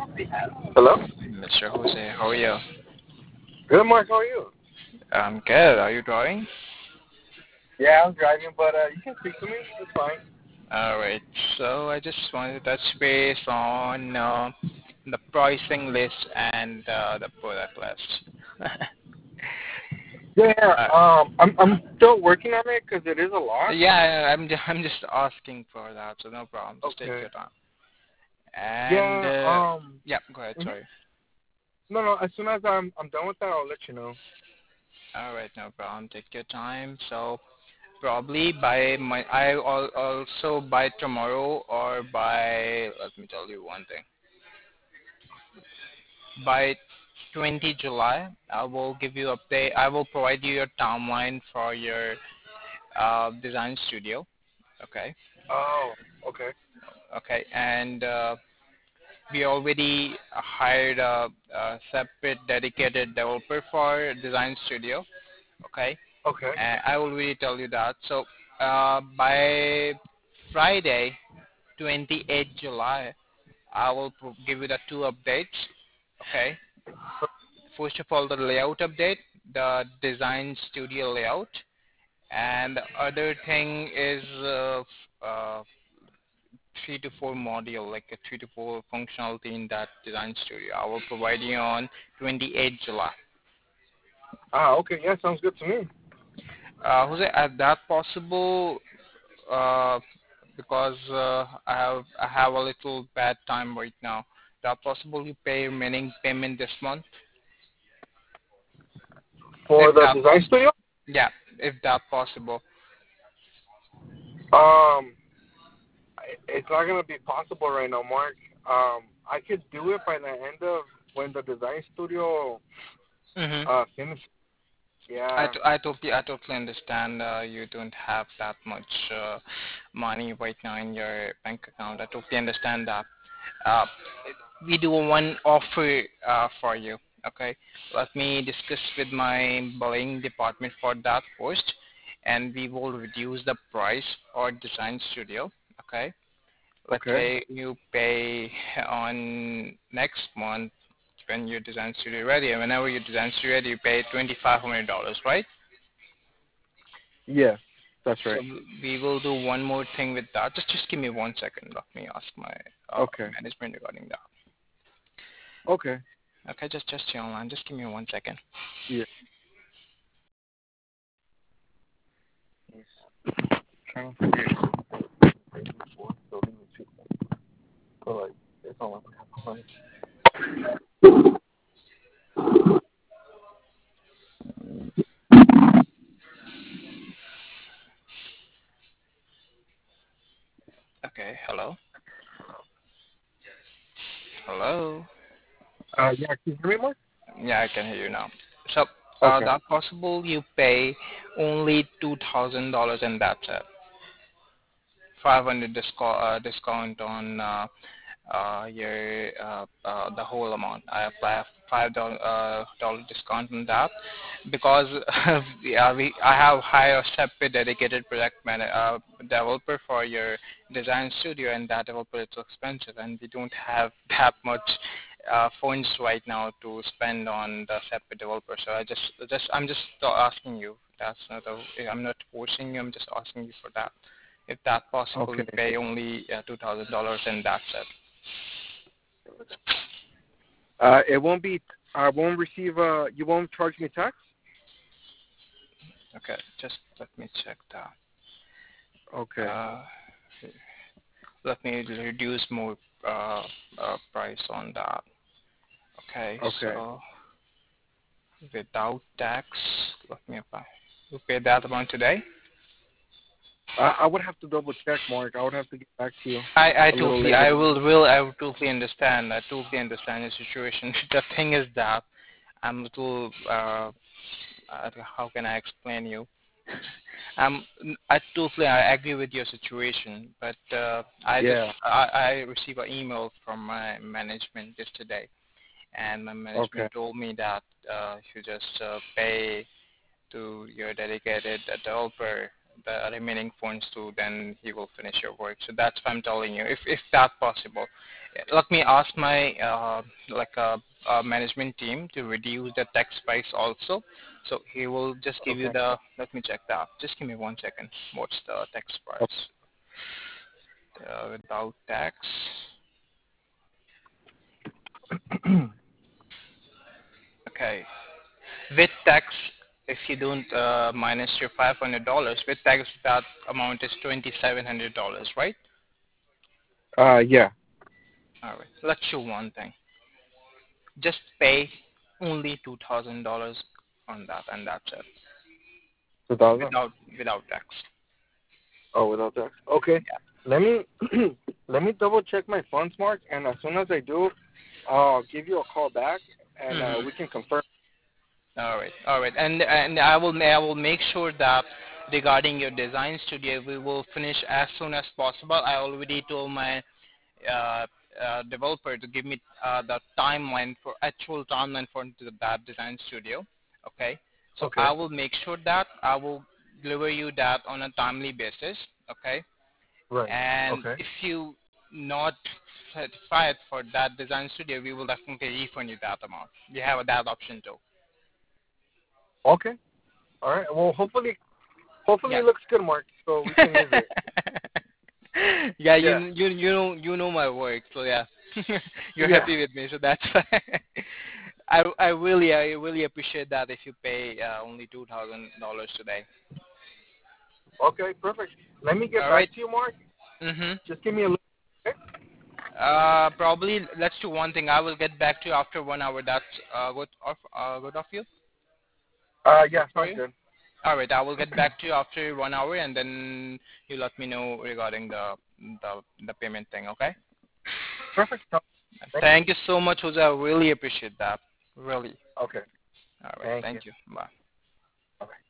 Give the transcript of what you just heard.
Hello? Mr. Jose, how are you? Good, Mark. How are you? I'm good. Are you driving? Yeah, I'm driving, but you can speak to me. It's fine. Alright, so I just wanted to touch base on the pricing list and the product list. Yeah, uh, I'm still working on it because it is a lot. yeah, I'm just asking for that, so no problem. Just take Okay. your time. And Yeah. yeah, go ahead. Mhm. Sorry. No, no. As soon as I'm done with that, I'll let you know. Alright, no problem. Take your time. So probably also by tomorrow or by, let me tell you one thing. By 20 July, I will give you update. I will provide you your timeline for your design studio. Okay. Oh. Okay. Okay. And we already hired a separate dedicated developer for design studio. Okay. Okay. And I will really tell you that. So by Friday, 28 July, I will give you the two updates. Okay. First of all, the layout update, the design studio layout, and the other thing is uh, 3 to 4 module, like a 3 to 4 functionality in that design studio. I will provide you on 28 July. Ah. Okay. Yeah. Sounds good to me. Jose, is that possible? Uh, because I have a little bad time right now. Is that possible you pay remaining payment this month? If For the that design possible. studio. Yeah, if that possible. Um. It's not gonna be possible right now, Mark. I could do it by the end of when the design studio Mm-hmm. finishes. I, Yeah. t- I totally I totally understand you don't have that much money right now in your bank account. I totally understand that. Uh, we do one offer for you. Okay, let me discuss with my billing department for that first, and we will reduce the price for design studio. Okay, let's Okay. say you pay on next month when your design studio ready, and whenever your design studio ready, you pay $2,500, right? Yes, that's So right. we will do one more thing with that. Just give me 1 second. Let me ask my Okay. management regarding that. Okay. Okay, just stay online. Just give me 1 second. Yeah. Trying to figure so like it's all like fun. Okay, hello, hello. Yeah, can you hear me more? Yeah, I can hear you now. So Okay. that possible you pay only $2,000 and that's it. 500 discount on your the whole amount. I apply a $5 discount on that because I have hired a separate dedicated developer for your design studio, and that developer is so expensive, and we don't have that much funds right now to spend on the separate developer. So I'm just asking you. I'm not forcing you. I'm just asking you for that. If that possible, Okay. you pay only $2,000 and that's it. It won't be. I won't receive. You won't charge me tax. Okay, just let me check that. Okay. Uh, let me reduce more price on that. Okay, Okay. so without tax, let me apply. You pay that amount today? I would have to double check, Mark. I would have to get back to you I a little totally, later. I will totally understand. I totally understand your situation. The thing is that I'm a little, how can I explain you? I totally I agree with your situation, but Yeah. I received an email from my management yesterday, and my Okay. management told me that you just pay to your dedicated developer the remaining funds to, then he will finish your work. So that's why I'm telling you, if that's possible. Let me ask my management team to reduce the tax price also. So he will just give you Okay. the. Let me check that. Just give me 1 second. What's the tax price without tax? Okay, with tax, if you don't minus your $500, with tax that amount is $2,700, right? Yeah. All right. Let's do one thing. Just pay only $2,000 on that, and that's it. 2,000. Without tax. Oh, without that. Okay. Yeah. Let me let me double check my funds, Mark, and as soon as I do, I'll give you a call back, and Mhm. we can confirm. All right, and I will make sure that regarding your design studio, we will finish as soon as possible. I already told my uh, developer to give me the timeline for actual timeline for that design studio. Okay, so Okay. I will make sure that I will deliver you that on a timely basis. Okay, Right. and Okay. if you not satisfied for that design studio, we will definitely refund you that amount. You have that option too. Okay. All right. Well, hopefully Yeah. it looks good, Mark, so we can use it. Yeah, Yeah. you know my work, so yeah, you're Yeah. happy with me, so that's fine. I really appreciate that if you pay only $2,000 today. Okay. Perfect. Let me get All right. back to you, Mark. Mhm. Just give me a little. Okay? Probably let's do one thing. I will get back to you after 1 hour. That's good of you. Good Yeah. for Sounds you. good. All right. I will get back to you after 1 hour, and then you let me know regarding the payment thing. Okay. Perfect. Thank Thank you so much, Jose. I really appreciate that. Really. you. Okay. All right. Thank you. Thank you. Bye. Okay.